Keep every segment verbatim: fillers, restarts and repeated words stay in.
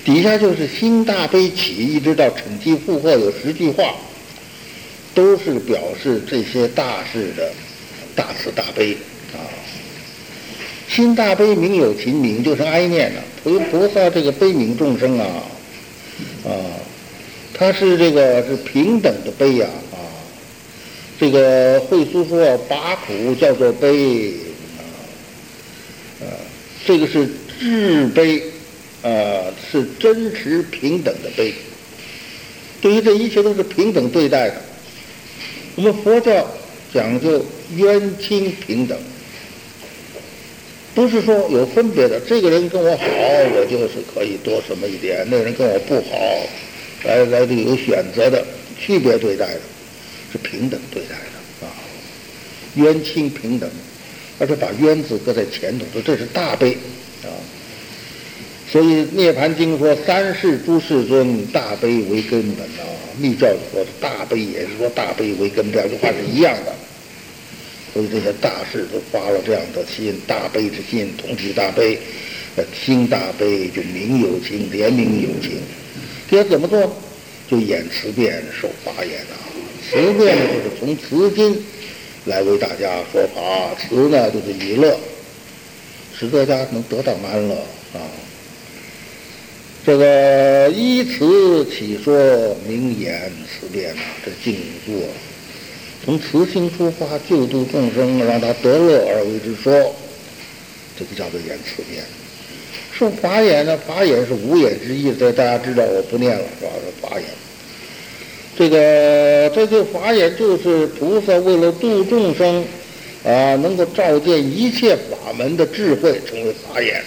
底下就是心大悲起，一直到惩其负荷有十句话，都是表示这些大事的大慈大悲啊。心大悲名有情，悯就是哀念了、啊。菩菩萨这个悲悯众生啊，啊，他是这个是平等的悲呀 啊, 啊。这个慧疏说拔苦叫做悲啊，啊，这个是至悲。呃，是真实平等的悲，对于这一切都是平等对待的。我们佛教讲究冤亲平等，不是说有分别的，这个人跟我好，我就是可以多什么一点；那个人跟我不好，来来这个有选择的，区别对待的，是平等对待的啊。冤亲平等，而且把冤字搁在前头，说这是大悲啊。所以《涅盘经》说三世诸世尊，大悲为根本啊。密教说大悲也是说大悲为根，这两句话是一样的。所以这些大事都发了这样的心，大悲之心，同体大悲，心大悲就明有情，怜悯有情。这要怎么做呢？就演慈辩，受法眼啊。慈辩呢，就是从慈心来为大家说法，慈呢就是以乐，使大家能得到安乐啊。这个依慈起说明言慈辩啊，这静坐从慈心出发，救度众生，让他得乐而为之说，这个叫做言慈辩。受法眼呢，法眼是五眼之一，这大家知道，我不念了，是吧？法眼，这个这就法眼就是菩萨为了度众生啊，能够照见一切法门的智慧，成为法眼。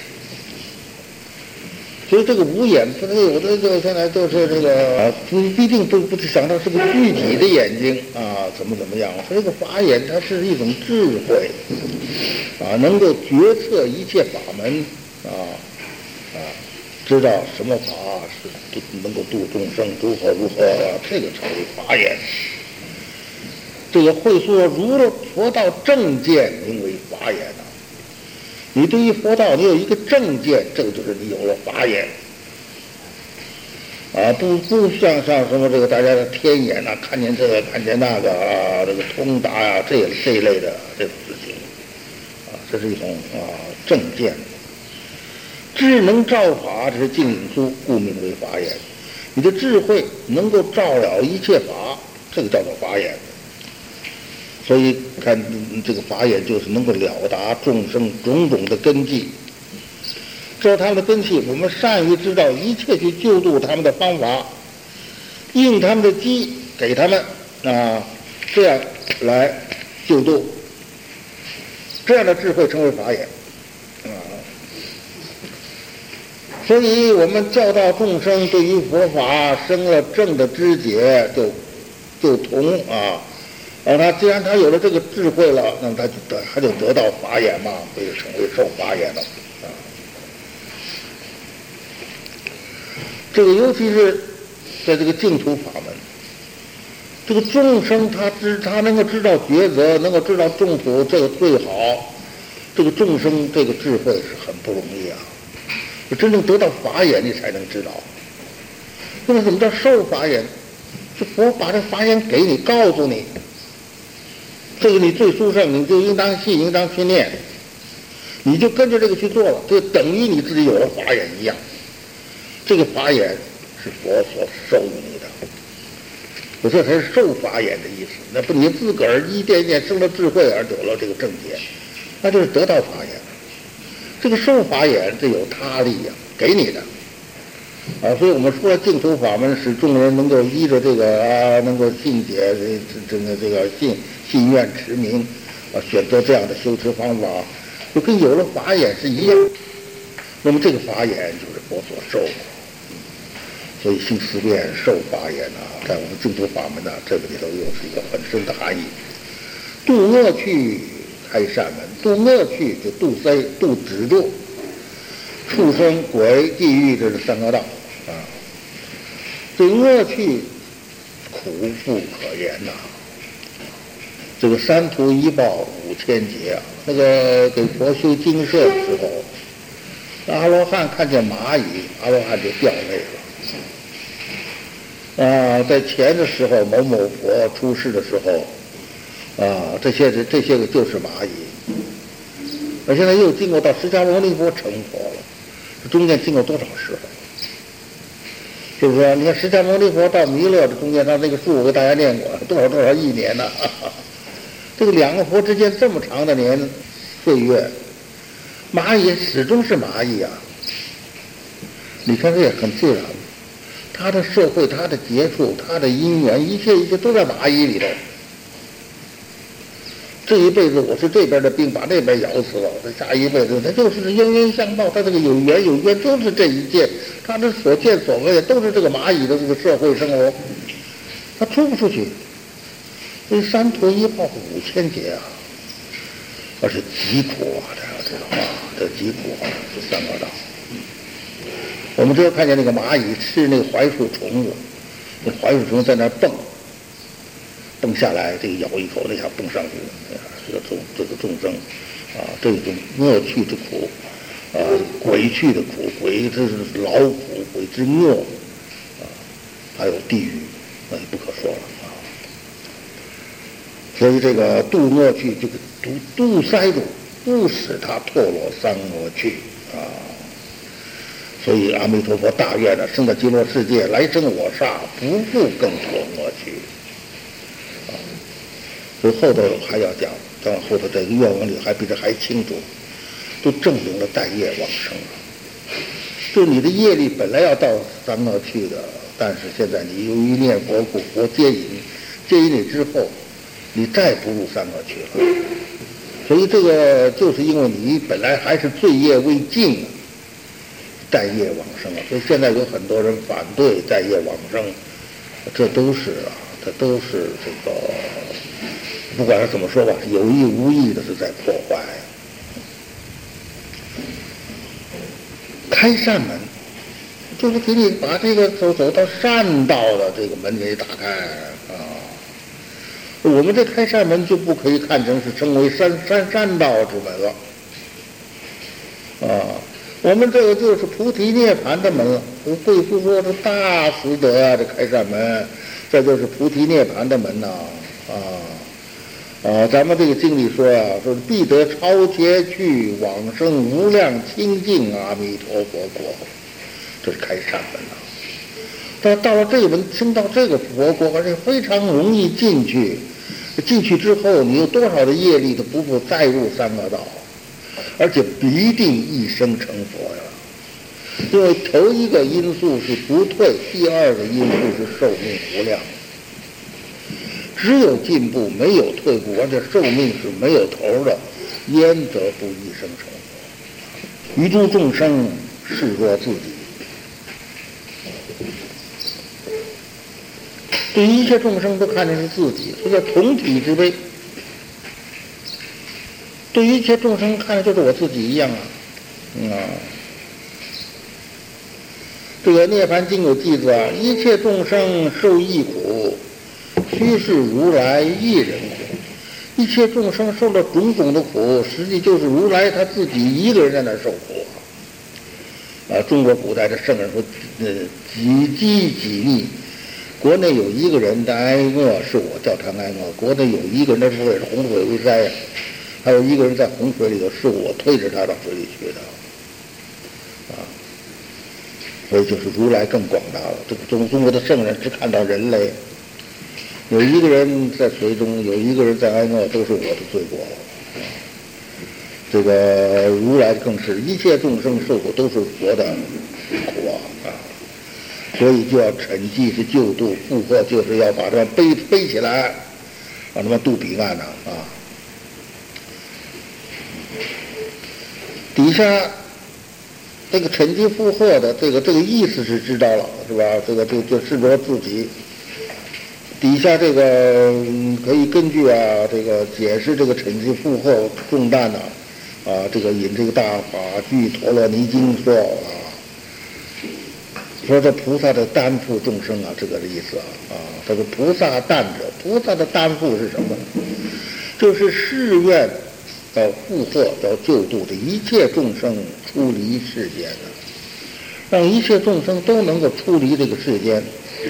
所以这个五眼，它有的就现在就是这个不一定不不想到是个具体的眼睛啊，怎么怎么样。这个法眼它是一种智慧啊，能够决策一切法门啊啊，知道什么法是能够度众生，如何如何啊，这个称为法眼。这个会说如了佛道正见，名为法眼啊。你对于佛道你有一个正见，这个就是你有了法眼啊，不不像像什么这个大家的天眼啊，看见这个看见那个啊，这个通达啊，这这一类的这种事情啊，这是一种啊正见。智能照法，这是净影书，故名为法眼。你的智慧能够照了一切法，这个叫做法眼。所以看这个法眼就是能够了达众生种种的根基，知道他们的根基，我们善于知道一切去救度他们的方法，应他们的机给他们啊，这样来救度，这样的智慧称为法眼啊。所以我们教导众生对于佛法生了正的知觉，就就同啊。而他既然他有了这个智慧了，那么他就得他就得到法眼嘛，所以成为受法眼了啊。这个尤其是在这个净土法门，这个众生他知他能够知道抉择，能够知道众土，这个最好。这个众生这个智慧是很不容易啊，真正得到法眼你才能知道。那么怎么叫受法眼？是佛把这法眼给你，告诉你。这个你最殊胜，你就应当信，应当去念，你就跟着这个去做了，就等于你自己有了法眼一样。这个法眼是佛所授予你的，我这才是受法眼的意思。那不你自个儿一点一点生了智慧而得了这个正解，那就是得到法眼。这个受法眼这有他力呀、啊，给你的啊。所以我们说净土法门使众人能够依着这个啊，能够信解这这个这个信。信愿持名啊，选择这样的修持方法，就跟有了法眼是一样。那么这个法眼就是佛所受的，所以行思辨受法眼啊，在我们净土法门呢、啊，这个里头又是一个很深的含义。度恶趣开善门，度恶趣就度塞度止住畜生鬼地狱，这是三个道啊。这恶趣苦不可言呐、啊。这个三途一报五千劫啊，那个给佛修精舍的时候， 阿罗汉看见蚂蚁，阿罗汉就掉泪了。啊，在前的时候，某某佛出世的时候，啊，这些这些个就是蚂蚁。而现在又经过到释迦牟尼佛成佛了，这中间经过多少时候？是不是？你看释迦牟尼佛到弥勒的中间，他那个数我给大家念过，多少多少亿年呢、啊？这个两个佛之间这么长的年岁月，蚂蚁始终是蚂蚁啊。你看这也很自然，他的社会、他的接触、他的因缘，一切一切都在蚂蚁里头。这一辈子我是这边的病把那边咬死了，这下一辈子他就是冤冤相报，他这个有缘有缘就是这一届，他的所见所闻都是这个蚂蚁的这个社会生活，他出不出去。这三途一报五千劫啊，而是极苦啊，大家知道啊，这极苦啊，这三恶道。我们只有看见那个蚂蚁吃那个槐树虫子，那槐树虫在那蹦。蹦下来，这个咬一口，那下蹦上去，这个众这个众生，啊，这种恶趣之苦，啊，鬼趣的苦，鬼这是劳苦，鬼之恶，啊，还有地狱，那就不可说了啊。所以这个度恶趣，这个堵堵塞住，不使他堕落三恶趣啊。所以阿弥陀佛大愿呢，生到极乐世界，来生我刹，不复更堕恶趣。所以后头还要讲，到后头这个愿文里还比这还清楚，都证明了带业往生了。就你的业力本来要到三恶去的，但是现在你由于念佛故佛接引，接引你之后，你再不入三恶去了。所以这个就是因为你本来还是罪业未尽，带业往生了。所以现在有很多人反对带业往生，这都是啊，这都是这个。不管是怎么说吧，有意无意的是在破坏。开善门，就是给你把这个走走到善道的这个门给打开啊。我们这开善门就不可以看成是称为善善善道之门了啊。我们这个就是菩提涅槃的门了。贵妇说是大福德啊，这开善门，这就是菩提涅槃的门呐 啊, 啊啊，咱们这个经里说啊，说必得超劫去往生无量清净阿弥陀佛国，这是开善门啊。但到了这个门，升到这个佛国，而且非常容易进去。进去之后，你有多少的业力都不复再入三恶道，而且必定一生成佛呀。因为头一个因素是不退，第二个因素是寿命无量。只有进步，没有退步，而且寿命是没有头的，焉则不一生成佛？于诸众生视若自己，对一切众生都看成是自己，这叫同体之悲。对一切众生看的就是我自己一样啊，嗯啊。这个《涅槃经》有记载啊，一切众生受异苦。须是如来一人苦，一切众生受了种种的苦，实际就是如来他自己一个人在那受苦啊！中国古代的圣人说，呃，几饥几逆，国内有一个人的挨饿是我叫他挨饿，国内有一个人的水是洪水为灾，还有一个人在洪水里头是我推着他到水里去的啊！所以就是如来更广大了。这个中中国的圣人只看到人类。有一个人在水中，有一个人在挨饿，都是我的罪过。这个如来更是一切众生受苦都是佛的苦啊！啊，所以就要惩济是救度，复活就是要把他们背背起来，把他们渡彼岸呢啊！底下这个惩济复活的这个这个意思是知道了，是吧？这个就就视作自己。底下这个、嗯、可以根据啊这个解释这个惩济复后重担呢 啊, 啊这个引这个大法句陀罗尼经说啊，说这菩萨的担负众生啊，这个的意思啊啊，这个菩萨担者，菩萨的担负是什么呢？就是誓愿要复获要救度的一切众生出离世间呢，让一切众生都能够出离这个世间。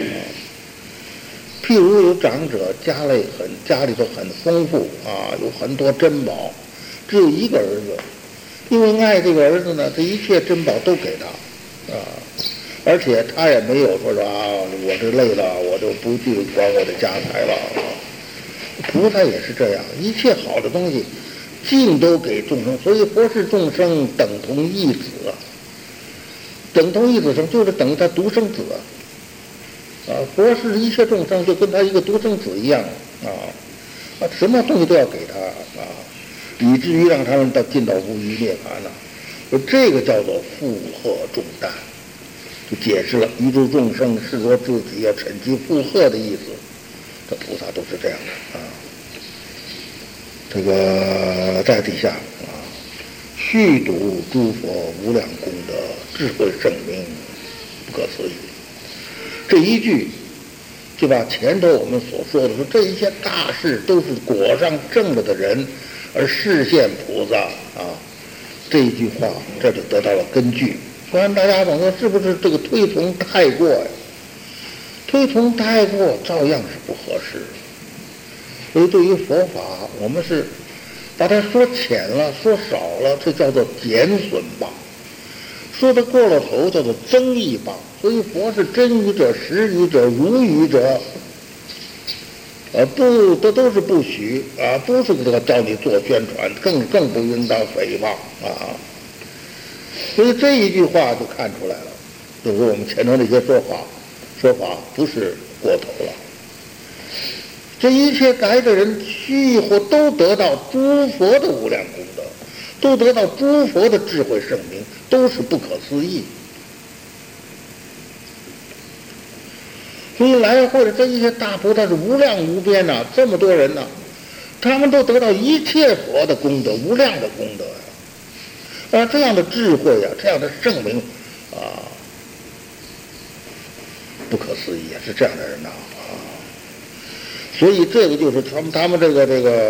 譬如有长者家里很家里头很丰富啊，有很多珍宝，只有一个儿子，因为爱这个儿子呢，这一切珍宝都给他啊，而且他也没有说说啊，我这累了，我就不去管我的家财了。菩萨也是这样，一切好的东西尽都给众生，所以佛是众生等同一子啊，等同一子生就是等于他独生子啊。啊，佛是一切众生就跟他一个独生子一样啊，啊，什么东西都要给他啊，以至于让他们到进到无余涅槃了。说这个叫做负荷重担，就解释了宇宙众生视作自己要沉积负荷的意思。这菩萨都是这样的啊。这个在底下啊，续读诸佛无量功德，智慧圣明，不可思议。这一句就把前头我们所说的说这一些大事都是果上正了的人而示现菩萨啊，这一句话这就得到了根据。不然大家总说是不是这个推崇太过呀？推崇太过照样是不合适。所以对于佛法，我们是把它说浅了说少了，这叫做减损吧；说得过了头叫做增益吧。所以佛是真语者、实语者、如语者，呃，不，这都是不许啊，不是这个叫你做宣传，更更不应当诽谤啊。所以这一句话就看出来了，就是我们前头那些说法说法不是过头了。这一切来的人须以后都得到诸佛的无量功德，都得到诸佛的智慧圣明，都是不可思议。所以来或者这一些大菩萨是无量无边呐、啊，这么多人呐、啊，他们都得到一切佛的功德，无量的功德呀、啊，啊，这样的智慧啊，这样的圣明啊，不可思议啊，是这样的人呐 啊, 啊。所以这个就是他们他们这个这个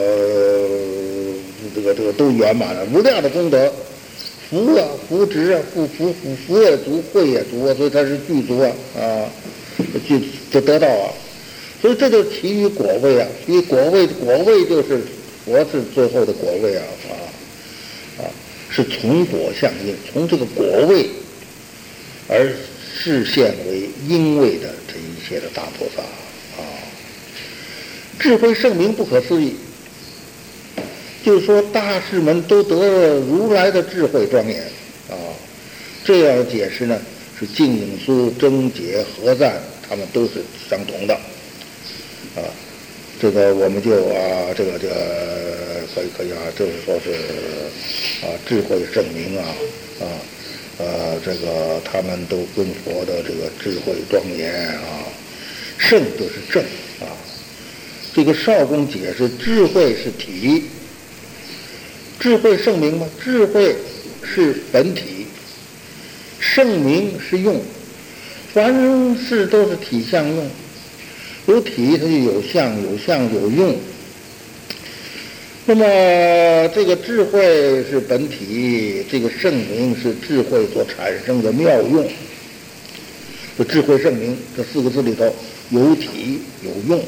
这个这个都圆满了，无量的功德，福啊福值啊，福福福福也足，慧也足啊，所以他是具足啊啊。就就得到啊，所以这就其余果位啊，其余果位果位就是佛是最后的果位啊啊啊，是从果相应，从这个果位而示现为因位的这一切的大菩萨啊，智慧圣明不可思议，就是说大士们都得了如来的智慧庄严啊，这样解释呢。是净影书、真解、合赞，他们都是相同的，啊，这个我们就啊，这个这个可以可以啊，就是说是啊，智慧圣明啊，啊，呃，这个他们都跟佛的这个智慧庄严啊，圣就是正啊，这个少公解释智慧是体，智慧圣明吗？智慧是本体。圣明是用，凡事都是体相用，有体它就有相，有相有用。那么这个智慧是本体，这个圣明是智慧所产生的妙用。这智慧圣明这四个字里头有体有用，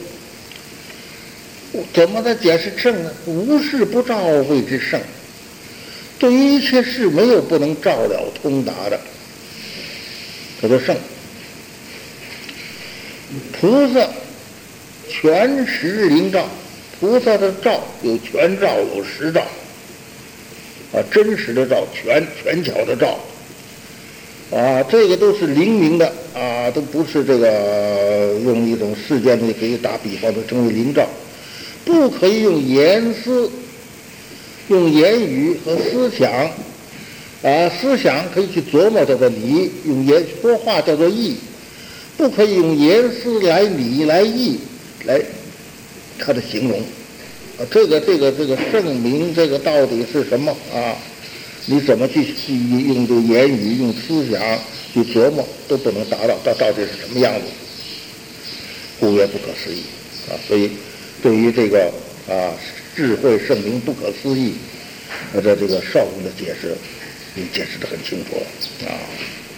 怎么来解释圣呢？无事不照谓之圣，对于一切事没有不能照了通达的，叫做圣。菩萨全实灵照，菩萨的照有全照有实照啊，真实的照，全全巧的照啊，这个都是灵明的啊，都不是这个用一种世间的可以打比方的称为灵照，不可以用言思，用言语和思想啊，思想可以去琢磨叫做理，用言说话叫做意，不可以用言思来理来意来它的形容啊，这个这个这个圣明这个到底是什么啊？你怎么去用这个言语用思想去琢磨都不能达到，它到底是什么样子？故曰不可思议啊！所以对于这个啊智慧圣明不可思议，那这这个少公的解释已经解释得很清楚了啊。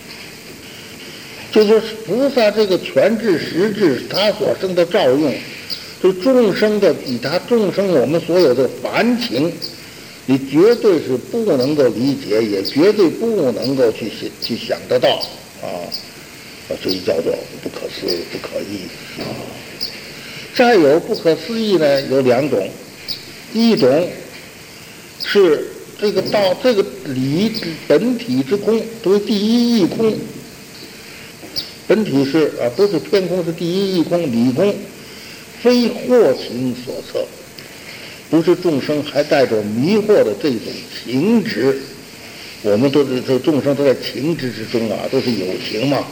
就是菩萨这个全智实智，他所生的照用，对众生的以他众生我们所有的凡情，你绝对是不能够理解，也绝对不能够去想去想得到啊，所以叫做不可思议、不可议啊。再有不可思议呢，有两种，一种是这个道这个理本体之空，作为第一义空。本体是啊，不是偏空，是第一义空，理空，非惑情所测，不是众生还带着迷惑的这种情执，我们都是这众生都在情执之中啊，都是有情嘛，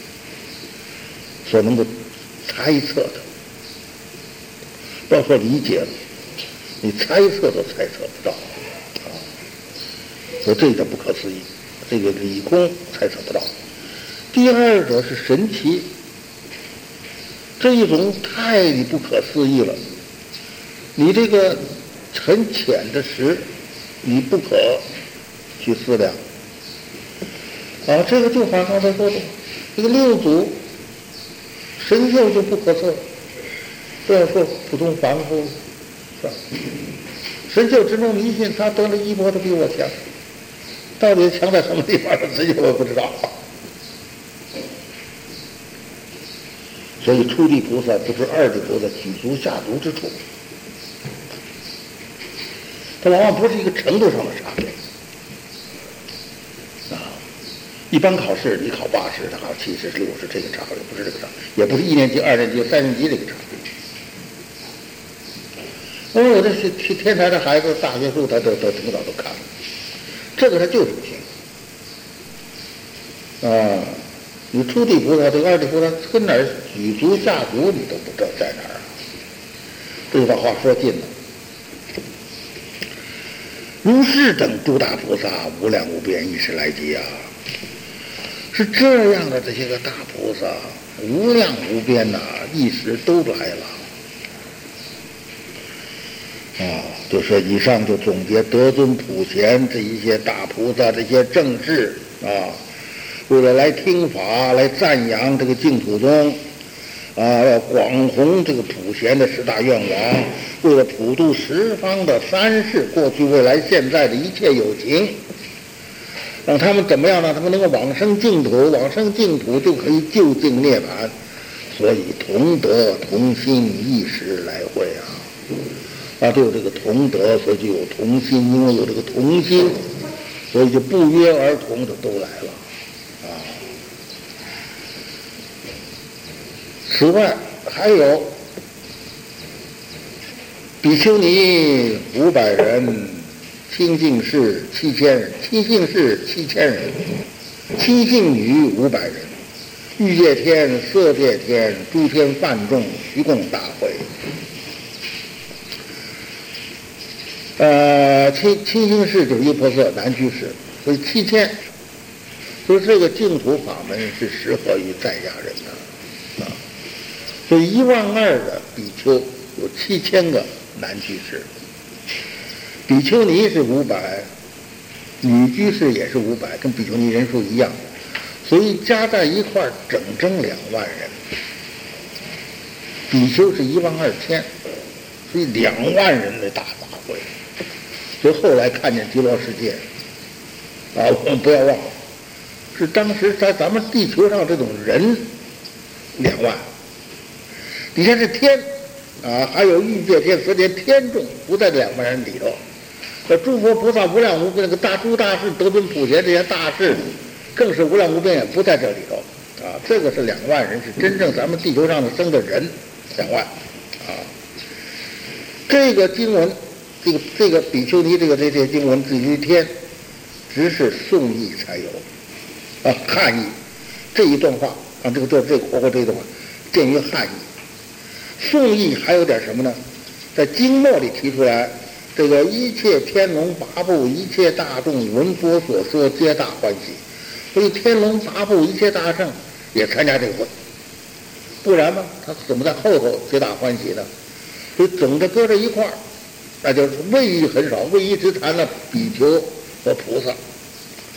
所能够猜测的，不要说理解了，你猜测都猜测不到啊，所以这叫不可思议，这个理空猜测不到。第二者是神奇，这一种太不可思议了。你这个很浅的识，你不可去思量。啊，这个就好像刚才说的，这个六祖神秀就不可测，这样说普通凡夫是吧？神秀只能迷信，他得了衣钵都比我强，到底强在什么地方？神秀我不知道。所以初地菩萨不是二地菩萨举足下足之处，它往往不是一个程度上的差别啊。一般考试你考八十，他考七十、六十，这个差别不是这个差别，也不是一年级、二年级、三年级这个差别。我有的是天才的孩子，大学时候他都都领导都看了，这个他就是不行啊。你初地菩萨，这个二地菩萨跟哪儿举足下足，你都不知道在哪儿啊。这就把话说尽了。如是等诸大菩萨，无量无边，一时来集啊！是这样的，这些个大菩萨，无量无边呐、啊，一时都来了。啊，就说以上就总结德尊普贤这一些大菩萨这些正事啊。为了来听法，来赞扬这个净土宗，啊，要广弘这个普贤的十大愿望，为了普度十方的三世，过去、未来、现在的一切有情，让他们怎么样呢？他们能够往生净土，往生净土就可以究竟涅槃，所以同德同心，一时来会啊！啊，就有这个同德，所以就有同心，因为有这个同心，所以就不约而同的都来了。此外还有比丘尼五百人，清净士七千人，清净士七千人，清净女五百人，欲界天、色界天、诸天梵众虚供大会。呃，清清净士就是优婆塞南居士，所以七千，所以这个净土法门是适合于在家人的啊。所以一万二的比丘有七千个男居士，比丘尼是五百，女居士也是五百，跟比丘尼人数一样，所以加在一块儿整整两万人。比丘是一万二千，所以两万人的大法会。所以后来看见极乐世界，啊，我们不要忘了，是当时在咱们地球上这种人两万。底下是天啊，还有欲界天、色界天众不在这两万人里头。这诸佛菩萨无量无边，那个大诸大士、德尊普贤这些大士，更是无量无边，也不在这里头啊。这个是两万人，是真正咱们地球上的生的人，两万啊。这个经文，这个这个比丘尼这个这些经文至于天，只是宋译才有啊，汉译这一段话啊，这个这这个活活这一段话，见于汉译。宋译还有点什么呢？在经末里提出来，这个一切天龙八部、一切大众闻佛所说，皆大欢喜。所以天龙八部、一切大圣也参加这个会，不然呢，他怎么在后头皆大欢喜呢？所以总的搁在一块儿，那就是位移很少，位移只谈了比丘和菩萨。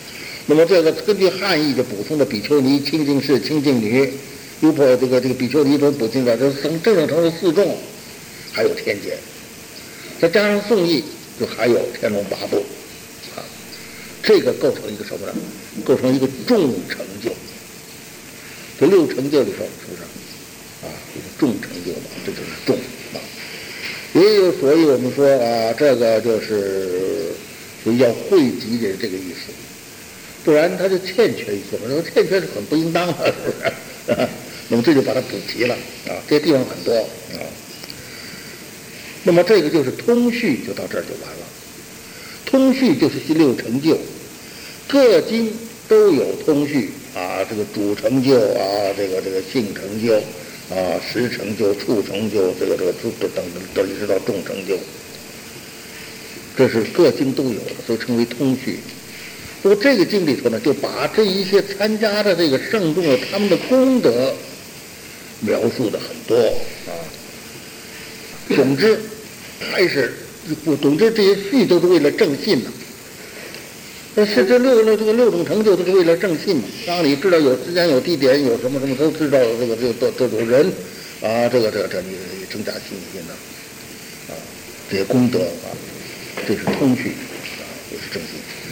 那么这个根据汉译就补充的比丘尼、清净士、清净女，优婆这个这个比丘尼中补进来，这成正正成了四众，还有天界，再加上宋译，就还有天龙八部，啊，这个构成一个什么呢？构成一个众成就。这六成就里头是不是啊？这个众成就嘛，这就是众啊。也有，所以我们说啊，这个就是所以要汇集的这个意思，不然它就欠缺一些嘛。说欠缺是很不应当的，是不是？啊，那么这就把它补齐了啊，这些地方很多啊。那么这个就是通序，就到这儿就完了。通序就是第六成就，各经都有通序啊，这个主成就啊，这个这个性成就啊，实成就、处成就，这个这个等等等一直到众成就，这是各经都有的，所以称为通序。不过这个经里头呢，就把这一些参加的这个圣众的他们的功德描述的很多啊。总之还是不，总之这些序都是为了正信呢、啊。那是这六六这个六种成就都是为了正信嘛，让你知道有时间、有地点、有什么什么都知道这个这个这种人啊，这个这个这你你增加信心呢啊，这些功德啊，这是通序啊，也是正信。